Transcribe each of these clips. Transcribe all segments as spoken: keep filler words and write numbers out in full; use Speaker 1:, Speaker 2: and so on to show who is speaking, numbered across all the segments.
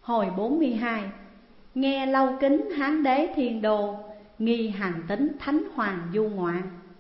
Speaker 1: Hồi bốn mươi hai. Nghe Lâu Kính Hán Đế Thiên Đô, nghi Hàn Tín Thánh Hoàng du ngoạn.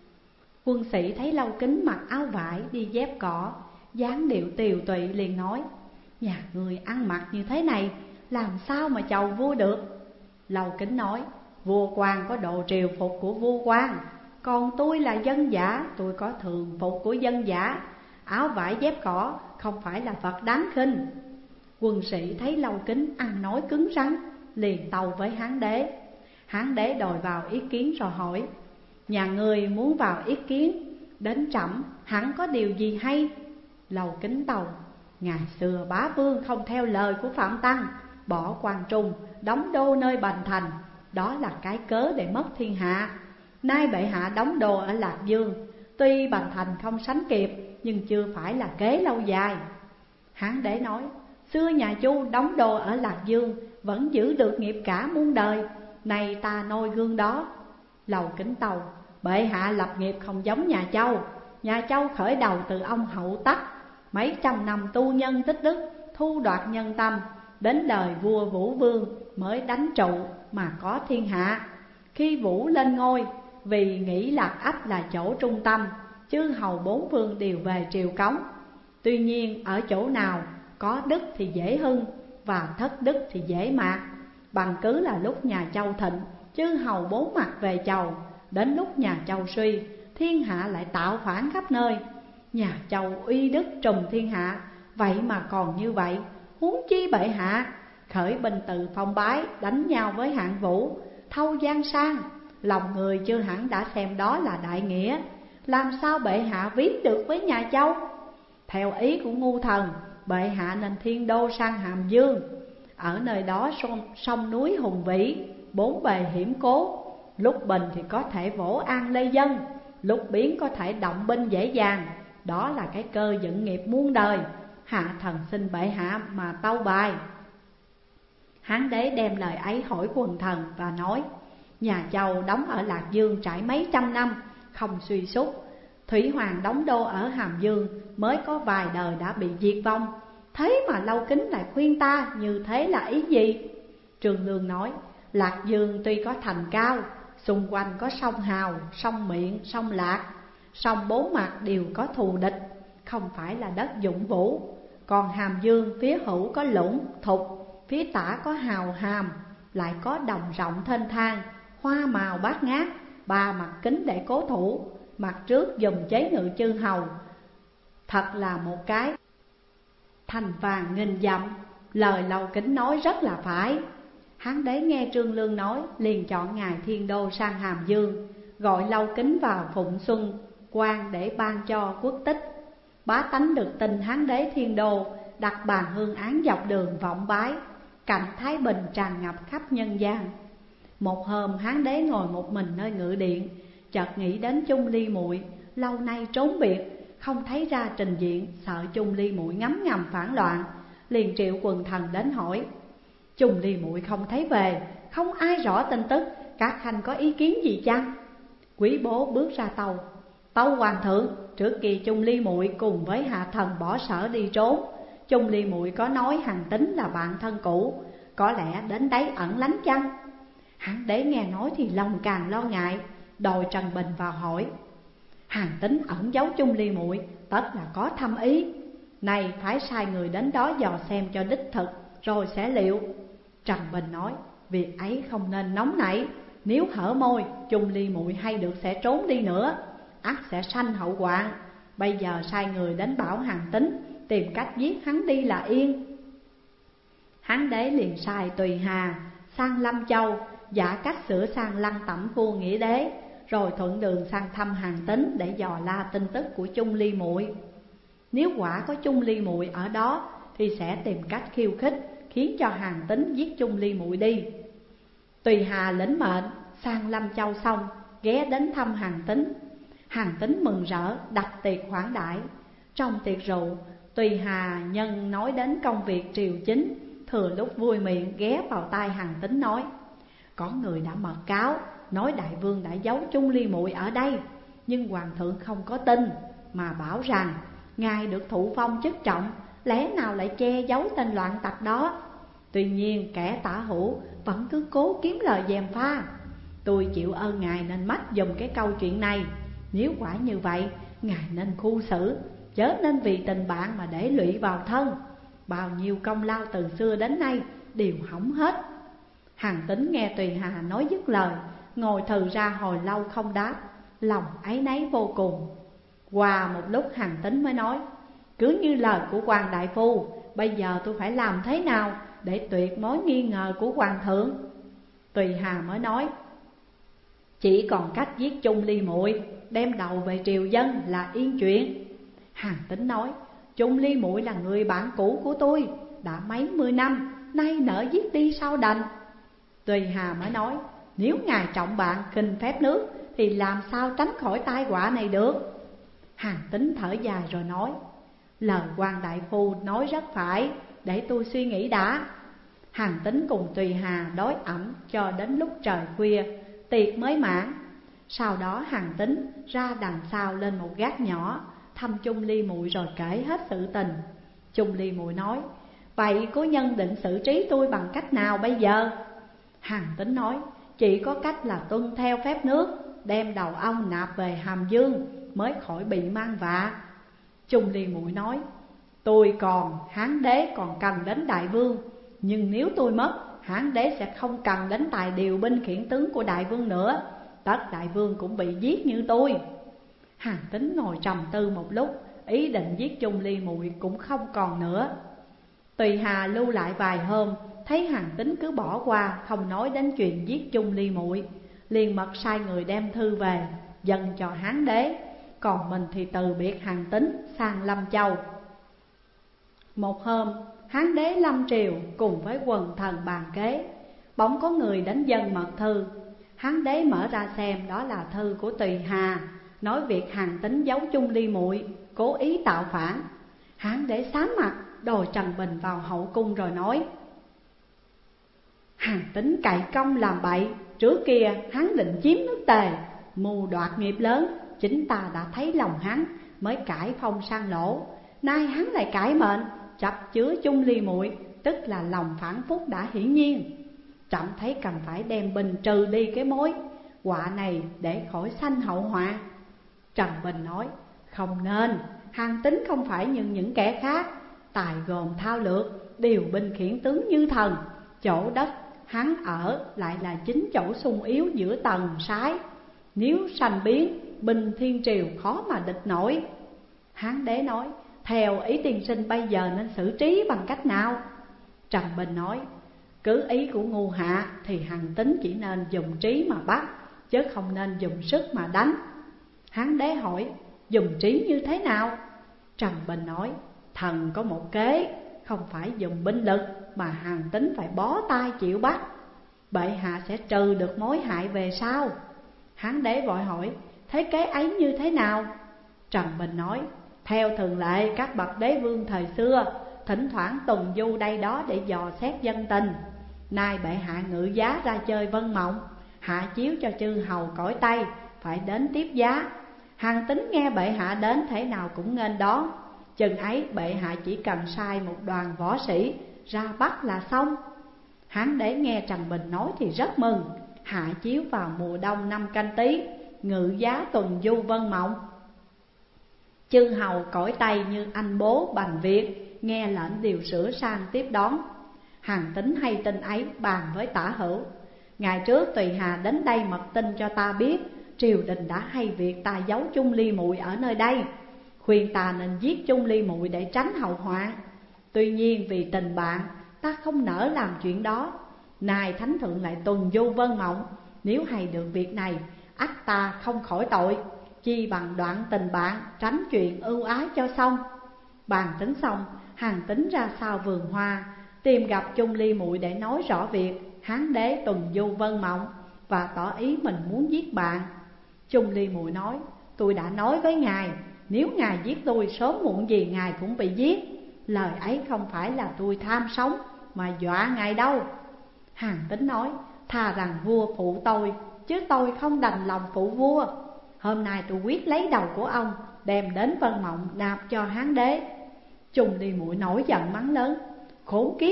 Speaker 1: Quân sĩ thấy Lâu Kính mặc áo vải đi dép cỏ, dáng điệu tiều tụy liền nói: nhà người ăn mặc như thế này, làm sao mà chầu vua được? Lâu Kính nói: vua quan có độ triều phục của vua quan, còn tôi là dân giả, tôi có thường phục của dân giả. Áo vải dép cỏ không phải là vật đáng khinh. Quân sĩ thấy Lâu Kính ăn nói cứng rắn, liền tâu với Hán Đế. Hán Đế đòi vào ý kiến rồi hỏi: nhà người muốn vào ý kiến, đến trẫm hẳn có điều gì hay? Lâu Kính tâu: ngày xưa bá vương không theo lời của Phạm Tăng, bỏ quan trung đóng đô nơi Bành Thành, đó là cái cớ để mất thiên hạ. Nay bệ hạ đóng đô ở Lạc Dương, tuy Bành Thành không sánh kịp, nhưng chưa phải là kế lâu dài. Hán Đế nói: xưa nhà Chu đóng đô ở Lạc Dương, vẫn giữ được nghiệp cả muôn đời, này ta noi gương đó. Lâu Kính tâu: bệ hạ lập nghiệp không giống nhà Châu. Nhà Châu khởi đầu từ ông Hậu Tắc, mấy trăm năm tu nhân tích đức, thu đoạt nhân tâm, đến đời vua Vũ Vương mới đánh trụ mà có thiên hạ. Khi Vũ lên ngôi, vì nghĩ Lạc Ách là chỗ trung tâm, chư hầu bốn phương đều về triều cống. Tuy nhiên ở chỗ nào có đức thì dễ hưng, và thất đức thì dễ mạt. Bằng cứ là lúc nhà Châu thịnh, chư hầu bốn mặt về chầu, đến lúc nhà Châu suy, thiên hạ lại tạo phản khắp nơi. Nhà Châu uy đức trùm thiên hạ, vậy mà còn như vậy, huống chi bệ hạ khởi binh từ Phong Bái đánh nhau với Hạng Vũ, thâu Giang Sang. Lòng người chưa hẳn đã xem đó là đại nghĩa, làm sao bệ hạ viết được với nhà Châu? Theo ý của ngu thần, bệ hạ nên thiên đô sang Hàm Dương. Ở nơi đó sông, sông núi hùng vĩ, bốn bề hiểm cố, lúc bình thì có thể vỗ an lê dân, lúc biến có thể động binh dễ dàng. Đó là cái cơ dựng nghiệp muôn đời, hạ thần xin bệ hạ mà tâu bài. Hán Đế đem lời ấy hỏi quần thần và nói: nhà Châu đóng ở Lạc Dương trải mấy trăm năm, không suy sút. Thủy Hoàng đóng đô ở Hàm Dương, mới có vài đời đã bị diệt vong. Thế mà Lâu Kính lại khuyên ta như thế là ý gì? Trương Lương nói: Lạc Dương tuy có thành cao, xung quanh có sông Hào, sông Miện, sông Lạc, sông bốn mặt đều có thù địch, không phải là đất dụng vũ. Còn Hàm Dương phía hữu có Lũng, Thục, phía tả có Hào, Hàm, lại có đồng rộng thênh thang, hoa màu bát ngát, ba mặt kính để cố thủ. Mặt trước dùng chế ngự chư hầu, thật là một cái thành vàng nghìn dặm. Lời Lâu Kính nói rất là phải. Hán Đế nghe Trương Lương nói, liền chọn ngày thiên đô sang Hàm Dương, gọi Lâu Kính vào Phụng Xuân quan để ban cho quốc tích. Bá tánh được tin Hán Đế thiên đô, đặt bàn hương án dọc đường vọng bái, cảnh thái bình tràn ngập khắp nhân gian. Một hôm Hán Đế ngồi một mình nơi ngự điện, chợt nghĩ đến Chung Ly Muội, lâu nay trốn biệt, không thấy ra trình diện, sợ Chung Ly Muội ngấm ngầm phản loạn, liền triệu quần thần đến hỏi. Chung Ly Muội không thấy về, không ai rõ tin tức, các khanh có ý kiến gì chăng? Quý bố bước ra tâu: tâu hoàng thượng, trước kỳ Chung Ly Muội cùng với hạ thần bỏ sở đi trốn. Chung Ly Muội có nói Hàn Tín là bạn thân cũ, có lẽ đến đấy ẩn lánh chăng? Hán Đế nghe nói thì lòng càng lo ngại, đòi Trần Bình vào hỏi. Hàn Tín ẩn giấu Chung Ly Muội, tất là có thâm ý. Này phải sai người đến đó dò xem cho đích thực, rồi sẽ liệu. Trần Bình nói: việc ấy không nên nóng nảy, nếu hở môi, Chung Ly Muội hay được sẽ trốn đi nữa, ắt sẽ sanh hậu hoạn. Bây giờ sai người đến bảo Hàn Tín tìm cách giết hắn đi là yên. Hán Đế liền sai Tùy Hà sang Lâm Châu, giả cách sửa sang Lăng Tẩm Phu Nghĩa Đế, rồi thuận đường sang thăm Hàn Tín để dò la tin tức của Chung Ly Muội. Nếu quả có Chung Ly Muội ở đó thì sẽ tìm cách khiêu khích, khiến cho Hàn Tín giết Chung Ly Muội đi. Tùy Hà lĩnh mệnh sang Lâm Châu xong, ghé đến thăm Hàn Tín. Hàn Tín mừng rỡ đặt tiệc khoản đãi. Trong tiệc rượu, Tùy Hà nhân nói đến công việc triều chính, thừa lúc vui miệng ghé vào tai Hàn Tín nói: có người đã mật cáo, nói đại vương đã giấu Chung Ly Muội ở đây, nhưng hoàng thượng không có tin, mà bảo rằng ngài được thụ phong chức trọng, lẽ nào lại che giấu tên loạn tặc đó. Tuy nhiên kẻ tả hữu vẫn cứ cố kiếm lời gièm pha. Tôi chịu ơn ngài nên mách dùm cái câu chuyện này. Nếu quả như vậy, ngài nên khu xử, chớ nên vì tình bạn mà để lụy vào thân. Bao nhiêu công lao từ xưa đến nay đều hỏng hết. Hàn Tín nghe Tùy Hà nói dứt lời, ngồi thừ ra hồi lâu không đáp, lòng áy náy vô cùng. Qua một lúc Hàn Tín mới nói: cứ như lời của Hoàng đại phu, bây giờ tôi phải làm thế nào để tuyệt mối nghi ngờ của hoàng thượng? Tùy Hà mới nói: chỉ còn cách giết chung Ly muội, đem đầu về triều dân là yên chuyện. Hàn Tín nói: chung Ly muội là người bạn cũ của tôi, đã mấy mươi năm, nay nỡ giết đi sao đành. Tùy Hà mới nói: nếu ngài trọng bạn khinh phép nước thì làm sao tránh khỏi tai họa này được? Hàn Tín thở dài rồi nói: lời Hoàng đại phu nói rất phải, để tôi suy nghĩ đã. Hàn Tín cùng Tùy Hà đói ẩm cho đến lúc trời khuya, tiệc mới mãn. Sau đó Hàn Tín ra đằng sau lên một gác nhỏ, thăm chung Ly muội rồi kể hết sự tình. Chung Ly muội nói: vậy cố nhân định xử trí tôi bằng cách nào bây giờ? Hàn Tín nói: chỉ có cách là tuân theo phép nước, đem đầu ông nạp về Hàm Dương mới khỏi bị mang vạ. Chung Ly muội nói: tôi còn, Hán đế còn cần đến đại vương, nhưng nếu tôi mất, Hán đế sẽ không cần đến tài điều binh khiển tướng của đại vương nữa, tất đại vương cũng bị giết như tôi. Hàn Tín ngồi trầm tư một lúc, ý định giết Chung Ly muội cũng không còn nữa. Tùy Hà lưu lại vài hôm, thấy Hàn Tín cứ bỏ qua không nói đến chuyện giết Chung Ly muội, liền mật sai người đem thư về dâng cho Hán đế, còn mình thì từ biệt Hàn Tín sang Lâm Châu. Một hôm, Hán đế lâm triều cùng với quần thần bàn kế, bỗng có người đến dâng mật thư. Hán đế mở ra xem, đó là thư của Tùy Hà, nói việc Hàn Tín giấu Chung Ly muội, cố ý tạo phản. Hán đế xám mặt, đòi Trần Bình vào hậu cung rồi nói: Hàn Tín cậy công làm bậy, trước kia hắn định chiếm nước Tề, mưu đoạt nghiệp lớn, chính ta đã thấy lòng hắn mới cải phong sang lỗ. Nay hắn lại cải mệnh, chấp chứa Chung Ly muội, tức là lòng phản phúc đã hiển nhiên. Trẫm thấy cần phải đem bình trừ đi cái mối họa này để khỏi sanh hậu họa. Trần Bình nói: không nên, Hàn Tín không phải như những kẻ khác, tài gồm thao lược, điều binh khiển tướng như thần. Chỗ đất hắn ở lại là chính chỗ sung yếu giữa tầng sái, nếu sanh biến, binh thiên triều khó mà địch nổi. Hán đế nói: theo ý tiên sinh bây giờ nên xử trí bằng cách nào? Trần Bình nói: cứ ý của ngu hạ thì Hàn Tín chỉ nên dùng trí mà bắt, chứ không nên dùng sức mà đánh. Hán đế hỏi: dùng trí như thế nào? Trần Bình nói: thần có một kế, không phải dùng binh lực mà Hàn Tín phải bó tay chịu bắt, bệ hạ sẽ trừ được mối hại về sau. Hán đế vội hỏi: thế kế ấy như thế nào? Trần Bình nói: theo thường lệ các bậc đế vương thời xưa, thỉnh thoảng tuần du đây đó để dò xét dân tình. Nay bệ hạ ngự giá ra chơi Vân Mộng, hạ chiếu cho chư hầu cõi Tây phải đến tiếp giá. Hàn Tín nghe bệ hạ đến thế nào cũng nghênh đón, chừng ấy bệ hạ chỉ cần sai một đoàn võ sĩ ra bắt là xong. Hán đế nghe Trần Bình nói thì rất mừng, hạ chiếu vào mùa đông năm Canh Tý, ngự giá tuần du Vân Mộng. Chư hầu cõi Tây như anh bố Bành Việt nghe lệnh điều sửa sang tiếp đón. Hàn Tín hay tin ấy bàn với Tả Hữu: ngày trước Tùy Hà đến đây mật tin cho ta biết, triều đình đã hay việc ta giấu Chung Ly muội ở nơi đây, khuyên ta nên giết Chung Ly muội để tránh hậu họa. Tuy nhiên vì tình bạn, ta không nỡ làm chuyện đó. Nay thánh thượng lại tuần du Vân Mộng, nếu hay được việc này, ắt ta không khỏi tội, chi bằng đoạn tình bạn, tránh chuyện ưu ái cho xong. Bàn tính xong, Hàn Tín ra sau vườn hoa, tìm gặp Chung Ly muội để nói rõ việc Hán đế tuần du Vân Mộng và tỏ ý mình muốn giết bạn. Chung Ly muội nói: tôi đã nói với ngài, nếu ngài giết tôi, sớm muộn gì ngài cũng bị giết. Lời ấy không phải là tôi tham sống mà dọa ngài đâu. Hàn Tín nói: thà rằng vua phụ tôi, chứ tôi không đành lòng phụ vua. Hôm nay tôi quyết lấy đầu của ông, đem đến Vân Mộng nạp cho Hán đế. Chung Ly muội nổi giận mắng lớn: khốn kiếp,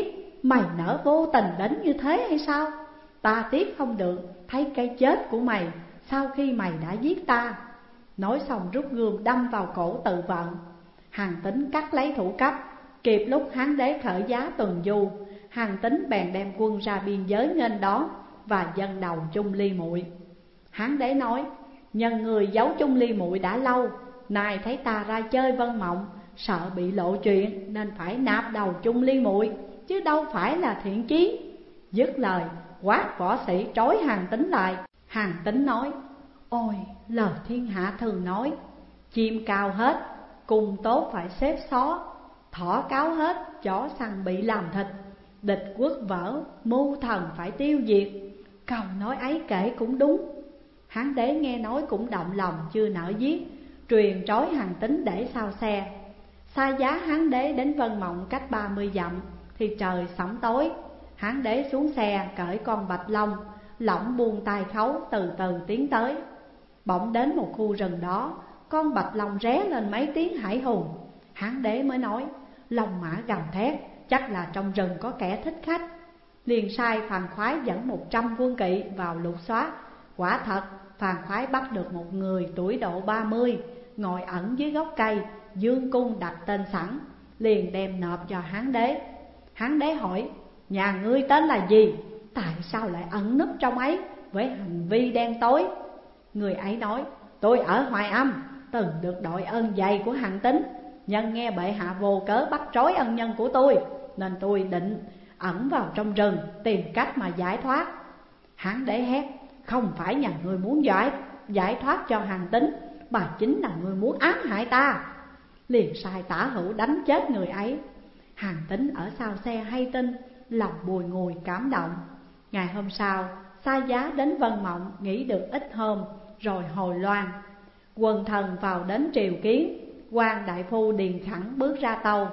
Speaker 1: mày nỡ vô tình đến như thế hay sao? Ta tiếc không được thấy cái chết của mày sau khi mày đã giết ta. Nói xong rút gươm đâm vào cổ tự vận. Hàn Tín cắt lấy thủ cấp. Kịp lúc Hán đế khởi giá tuần du, Hàn Tín bèn đem quân ra biên giới nghênh đón và dâng đầu Chung Ly Muội. Hán đế nói: nhân người giấu Chung Ly Muội đã lâu, nay thấy ta ra chơi Vân Mộng, sợ bị lộ chuyện nên phải nạp đầu Chung Ly Muội, chứ đâu phải là thiện chí. Dứt lời quát võ sĩ trói Hàn Tín lại. Hàn Tín nói: ôi, lời thiên hạ thường nói, chim cao hết, cung tốt phải xếp xó, thỏ cáo hết, chó săn bị làm thịt, địch quốc vỡ, mưu thần phải tiêu diệt. Câu nói ấy kể cũng đúng. Hán đế nghe nói cũng động lòng chưa nỡ giết, truyền trói Hàn Tín để sao xe. Xa giá Hán đế đến Vân Mộng cách ba mươi dặm thì trời sẫm tối. Hán đế xuống xe cởi con bạch long, lỏng buông tay khấu từ từ tiến tới. Bỗng đến một khu rừng đó, con bạch long ré lên mấy tiếng hải hùng. Hán đế mới nói: long mã gầm thét, chắc là trong rừng có kẻ thích khách. Liền sai Phàn Khoái dẫn một trăm quân kỵ vào lục soát. Quả thật Phàn Khoái bắt được một người tuổi độ ba mươi, ngồi ẩn dưới gốc cây, dương cung đặt tên sẵn, liền đem nộp cho Hán đế. Hán đế hỏi: nhà ngươi tên là gì? Tại sao lại ẩn núp trong ấy với hành vi đen tối? Người ấy nói: tôi ở Hoài Âm, từng được đội ơn dày của Hàn Tín, nhân nghe bệ hạ vô cớ bắt trói ân nhân của tôi, nên tôi định ẩn vào trong rừng tìm cách mà giải thoát. Hán đế hét: không phải nhà ngươi muốn giải, giải thoát cho Hàn Tín, mà chính là ngươi muốn ám hại ta. Liền sai Tả Hữu đánh chết người ấy. Hàn Tín ở sau xe hay tin, lòng bùi ngùi cảm động. Ngày hôm sau, Xa Giá đến Vân Mộng nghỉ được ít hôm, rồi hồi loan. Quần thần vào đến triều kiến. Quan đại phu Điền Khẳng bước ra tâu: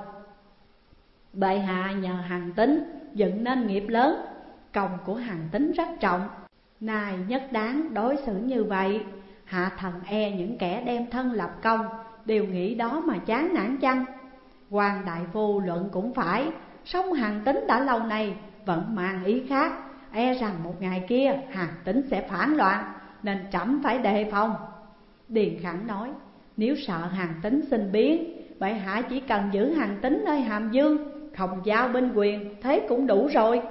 Speaker 1: bệ hạ nhờ Hàn Tín dựng nên nghiệp lớn, công của Hàn Tín rất trọng, nay nhất đáng đối xử như vậy. Hạ thần e những kẻ đem thân lập công đều nghĩ đó mà chán nản chăng? Quan đại phu luận cũng phải, song Hàn Tín đã lâu nay vẫn mang ý khác, e rằng một ngày kia Hàn Tín sẽ phản loạn, nên trẫm phải đề phòng. Điền Khẳng nói: nếu sợ Hàn Tín sinh biến, bệ hạ chỉ cần giữ Hàn Tín nơi Hàm Dương, không giao binh quyền, thế cũng đủ rồi.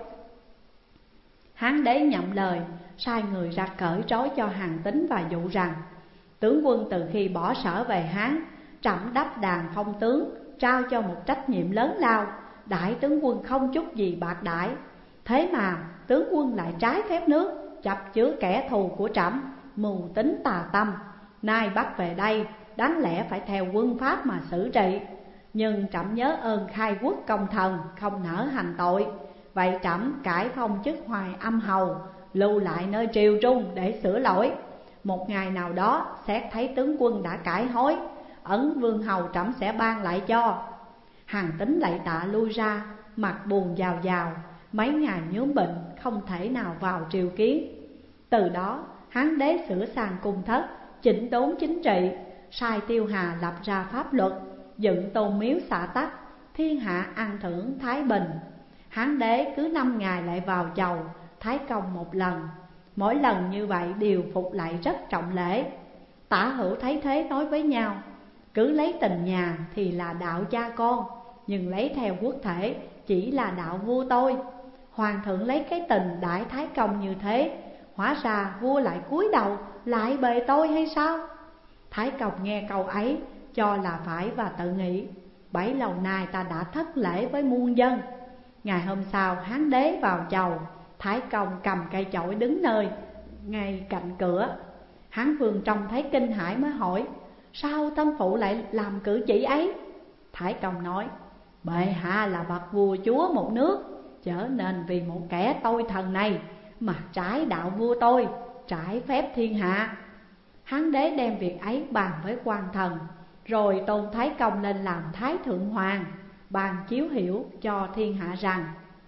Speaker 1: Hán đế nhậm lời, sai người ra cởi trói cho Hàn Tín và dụ rằng: tướng quân từ khi bỏ sở về Hán, trẫm đắp đàn phong tướng, trao cho một trách nhiệm lớn lao, đại tướng quân không chút gì bạc đãi. Thế mà tướng quân lại trái phép nước, chập chứa kẻ thù của trẫm, mưu tính tà tâm. Nay bắt về đây, đáng lẽ phải theo quân pháp mà xử trị, nhưng trẫm nhớ ơn khai quốc công thần, không nỡ hành tội. Vậy trẫm cải phong chức Hoài Âm hầu, lưu lại nơi triều trung để sửa lỗi. Một ngày nào đó xét thấy tướng quân đã cải hối, ấn vương hầu trẫm sẽ ban lại cho. Hàn Tín lạy tạ lui ra, mặt buồn giàu giàu, mấy ngày nhuốm bệnh, không thể nào vào triều kiến. Từ đó Hán đế sửa sang cung thất, chỉnh đốn chính trị, sai Tiêu Hà lập ra pháp luật, dựng tôn miếu xã tắc, thiên hạ an thưởng thái bình. Hán đế cứ năm ngày lại vào chầu Thái Công một lần, mỗi lần như vậy đều phục lại rất trọng lễ. Tả Hữu thấy thế nói với nhau: cứ lấy tình nhà thì là đạo cha con, nhưng lấy theo quốc thể chỉ là đạo vua tôi. Hoàng thượng lấy cái tình đãi Thái Công như thế, hóa ra vua lại cúi đầu lại bề tôi hay sao? Thái Công nghe câu ấy cho là phải và tự nghĩ: bấy lâu nay ta đã thất lễ với muôn dân. Ngày hôm sau Hán đế vào chầu, Thái Công cầm cây chổi đứng nơi ngay cạnh cửa. Hán vương trông thấy kinh hãi mới hỏi: sao thân phụ lại làm cử chỉ ấy? Thái Công nói: bệ hạ là bậc vua chúa một nước, chớ nên vì một kẻ tôi thần này mà trái đạo vua tôi, trái phép thiên hạ. Hán đế đem việc ấy bàn với quan thần, rồi tôn Thái Công lên làm Thái Thượng Hoàng, bàn chiếu hiểu cho thiên hạ rằng: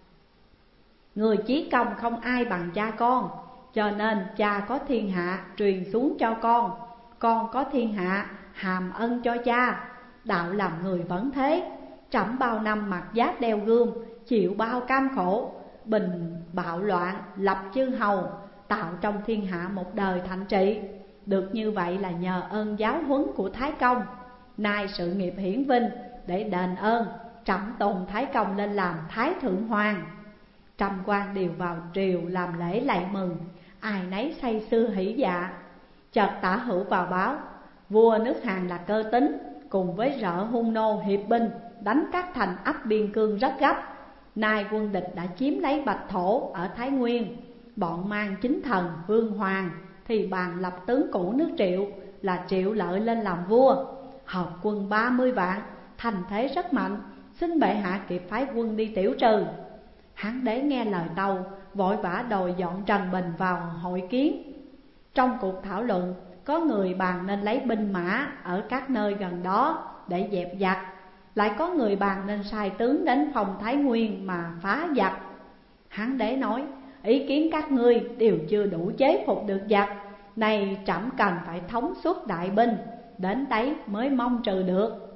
Speaker 1: người chí công không ai bằng cha con, cho nên cha có thiên hạ truyền xuống cho con, con có thiên hạ hàm ân cho cha. Đạo làm người vẫn thế, trẫm bao năm mặc giáp đeo gươm, chịu bao cam khổ, bình bạo loạn, lập chư hầu, tạo trong thiên hạ một đời thạnh trị. Được như vậy là nhờ ơn giáo huấn của Thái Công. Nay sự nghiệp hiển vinh, để đền ơn, trẫm tôn Thái Công lên làm Thái Thượng Hoàng. Trăm quan đều vào triều làm lễ lạy mừng, ai nấy say sưa hỷ dạ. Chợt Tả Hữu vào báo, vua nước Hàn là Cơ Tín cùng với rợ hung nô hiệp binh đánh các thành ấp biên cương rất gấp. Nay quân địch đã chiếm lấy Bạch Thổ ở Thái Nguyên, bọn mang chính thần Vương Hoàng thì bàn lập tướng cũ nước Triệu là Triệu Lợi lên làm vua. Hợp quân ba mươi vạn, thành thế rất mạnh, xin bệ hạ kịp phái quân đi tiểu trừ. Hán đế nghe lời tâu, vội vã đòi dọn Trần Bình vào hội kiến. Trong cuộc thảo luận, có người bàn nên lấy binh mã ở các nơi gần đó để dẹp giặc, lại có người bàn nên sai tướng đến phòng Thái Nguyên mà phá giặc. Hán đế nói, ý kiến các ngươi đều chưa đủ chế phục được giặc, này trẫm cần phải thống suất đại binh, đến đấy mới mong trừ được.